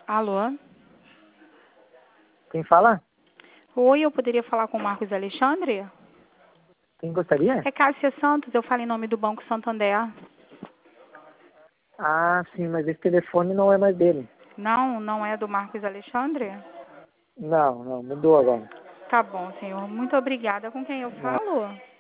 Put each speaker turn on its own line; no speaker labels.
Alô?
Quem fala?
Oi, eu poderia falar com o Marcos Alexandre?
Quem gostaria?
É Cássia Santos, eu falo em nome do Banco Santander.
Ah, sim, mas esse telefone não é mais dele.
Não, não é do Marcos Alexandre?
Não, mudou agora.
Tá bom, senhor. Muito obrigada. Com quem eu
Não.
falo?